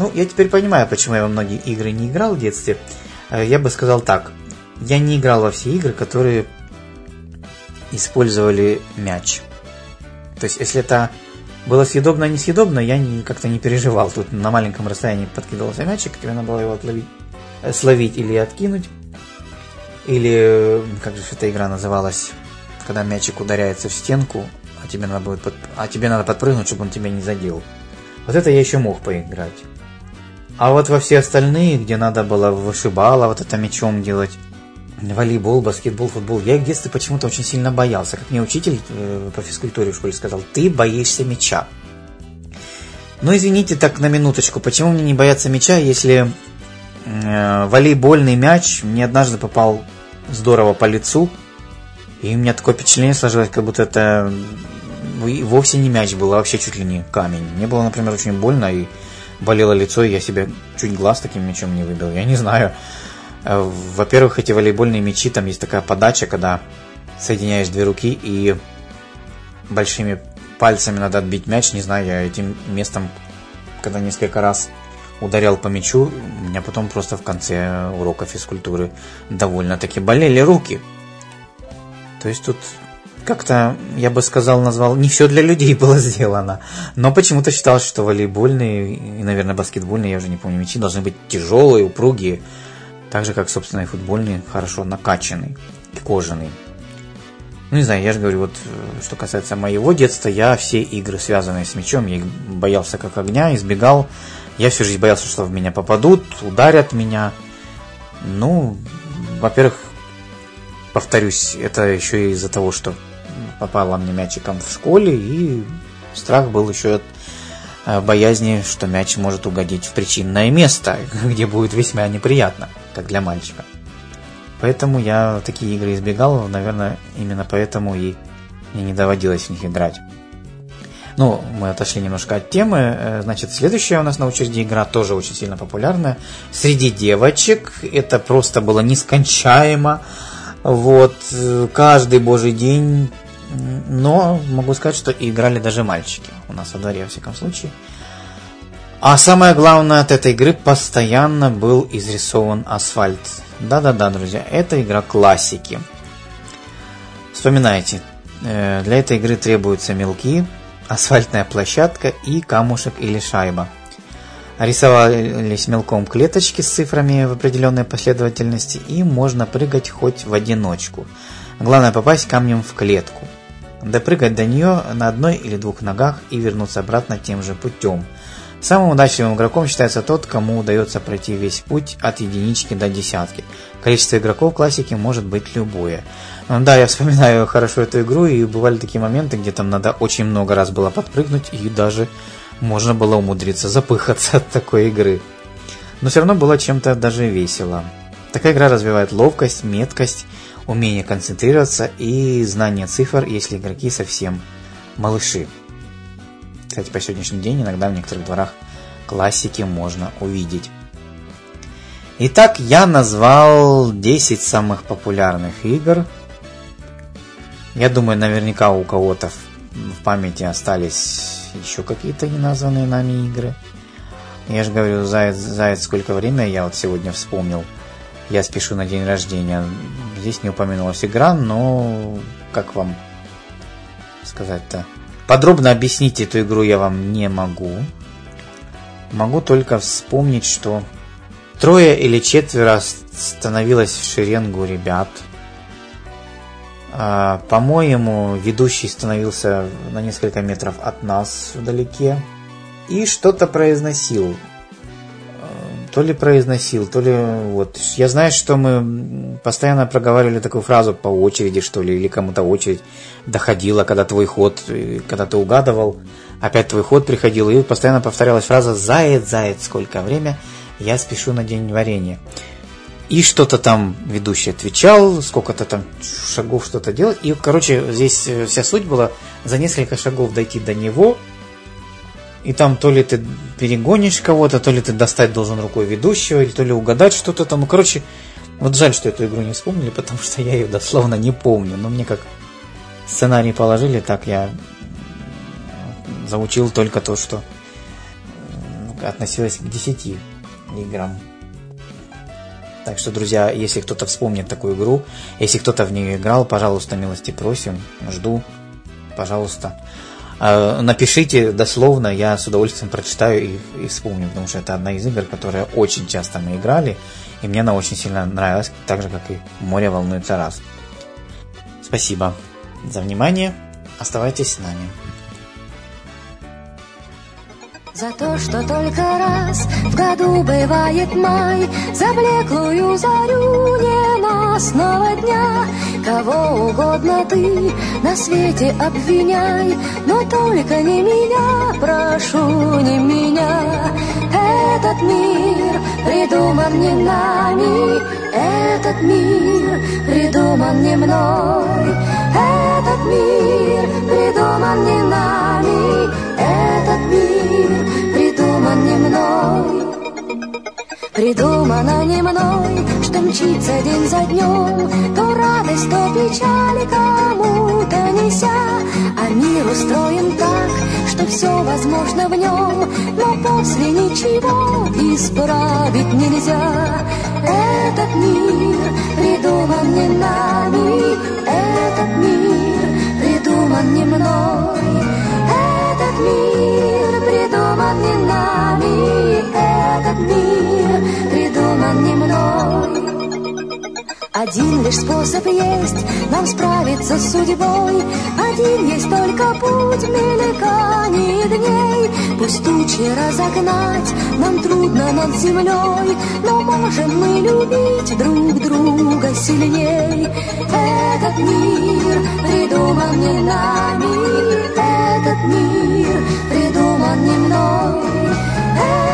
Ну, я теперь понимаю, почему я во многие игры не играл в детстве. Я бы сказал так. Я не играл во все игры, которые использовали мяч. То есть, если это было съедобно, несъедобно, я как-то не переживал. Тут на маленьком расстоянии подкидывался мячик, тебе надо было его словить или откинуть. Или, как же эта игра называлась, когда мячик ударяется в стенку, а тебе надо подпрыгнуть, чтобы он тебя не задел. Вот это я еще мог поиграть. А вот во все остальные, где надо было вышибало, вот это мячом делать, волейбол, баскетбол, футбол, я в детстве почему-то очень сильно боялся. Как мне учитель по физкультуре в школе сказал, ты боишься мяча. Ну, извините, так на минуточку, почему мне не бояться мяча, если волейбольный мяч мне однажды попал здорово по лицу, и у меня такое впечатление сложилось, как будто это вовсе не мяч был, а вообще чуть ли не камень. Мне было, например, очень больно, и болело лицо, и я себе чуть глаз таким мячом не выбил. Я не знаю. Во-первых, эти волейбольные мячи, там есть такая подача, когда соединяешь две руки и большими пальцами надо отбить мяч. Не знаю, я этим местом, когда несколько раз ударял по мячу, у меня потом просто в конце урока физкультуры довольно-таки болели руки. То есть тут как-то, я бы сказал, назвал, не все для людей было сделано. Но почему-то считалось, что волейбольные и, наверное, баскетбольные, я уже не помню, мячи должны быть тяжелые, упругие. Так же, как, собственно, и футбольные, хорошо накачанные, кожаные. Ну, не знаю, я же говорю, вот, что касается моего детства, я все игры, связанные с мячом, я боялся как огня, избегал. Я всю жизнь боялся, что в меня попадут, ударят меня. Ну, во-первых, повторюсь, это еще и из-за того, что попало мне мячиком в школе, и страх был еще от боязни, что мяч может угодить в причинное место, где будет весьма неприятно, как для мальчика. Поэтому я такие игры избегал, наверное, именно поэтому и мне не доводилось в них играть. Ну, мы отошли немножко от темы. Значит, следующая у нас на очереди игра тоже очень сильно популярная. Среди девочек это просто было нескончаемо. Вот, каждый божий день. Но могу сказать, что играли даже мальчики. У нас во дворе, во всяком случае. А самое главное, от этой игры постоянно был изрисован асфальт. Да-да-да, друзья, это игра классики. Вспоминайте, для этой игры требуются мелки, асфальтная площадка и камушек или шайба. Рисовались мелком клеточки с цифрами в определенной последовательности, и можно прыгать хоть в одиночку. Главное попасть камнем в клетку. Допрыгать до нее на одной или двух ногах и вернуться обратно тем же путем. Самым удачливым игроком считается тот, кому удается пройти весь путь от единички до десятки. Количество игроков классики может быть любое. Да, я вспоминаю хорошо эту игру, и бывали такие моменты, где там надо очень много раз было подпрыгнуть, и даже можно было умудриться запыхаться от такой игры. Но все равно было чем-то даже весело. Такая игра развивает ловкость, меткость, умение концентрироваться и знание цифр, если игроки совсем малыши. Кстати, по сегодняшний день иногда в некоторых дворах классики можно увидеть. Итак, я назвал 10 самых популярных игр. Я думаю, наверняка у кого-то в памяти остались еще какие-то неназванные нами игры. Я же говорю, заяц, сколько времени, я вот сегодня вспомнил. Я спешу на день рождения. Здесь не упомянулась игра, но как вам сказать-то? Подробно объяснить эту игру я вам не могу. Могу только вспомнить, что 3 или 4 становилось в шеренгу ребят. По-моему, ведущий становился на несколько метров от нас вдалеке и что-то произносил. То ли вот. Я знаю, что мы постоянно проговаривали такую фразу по очереди, что ли, или кому-то очередь доходила, когда твой ход, когда ты угадывал, опять твой ход приходил, и постоянно повторялась фраза «Заяц, заяц, сколько время, я спешу на день варенья». И что-то там ведущий отвечал, сколько-то там шагов что-то делал. И, короче, здесь вся суть была за несколько шагов дойти до него. И там то ли ты перегонишь кого-то, то ли ты достать должен рукой ведущего, или то ли угадать что-то там. Ну, короче, вот жаль, что эту игру не вспомнили, потому что я ее дословно не помню. Но мне как сценарий положили, так я заучил только то, что относилась к 10 играм. Так что, друзья, если кто-то вспомнит такую игру, если кто-то в нее играл, пожалуйста, милости просим, жду, пожалуйста. Напишите дословно, я с удовольствием прочитаю и вспомню, потому что это одна из игр, которые очень часто мы играли, и мне она очень сильно нравилась, так же, как и «Море волнуется раз». Спасибо за внимание, оставайтесь с нами. За то, что только раз в году бывает май, за блеклую зарю ненастного дня. Кого угодно ты на свете обвиняй, но только не меня, прошу, не меня. Этот мир придуман не нами, этот мир придуман не мной. Этот мир придуман не нами, этот мир придуман не мной. Придумано не мной, что мчится день за днем, то радость, то печаль кому-то неся. А мир устроен так, что все возможно в нем, но после ничего исправить нельзя. Этот мир придуман не нами, этот мир придуман не мной. Этот мир придуман не нами, этот мир придуман не мной. Один лишь способ есть нам справиться с судьбой, один есть только путь мельканий дней. Пусть тучи разогнать нам трудно над землей, но можем мы любить друг друга сильней. Этот мир придуман не нами, этот мир придуман не мной.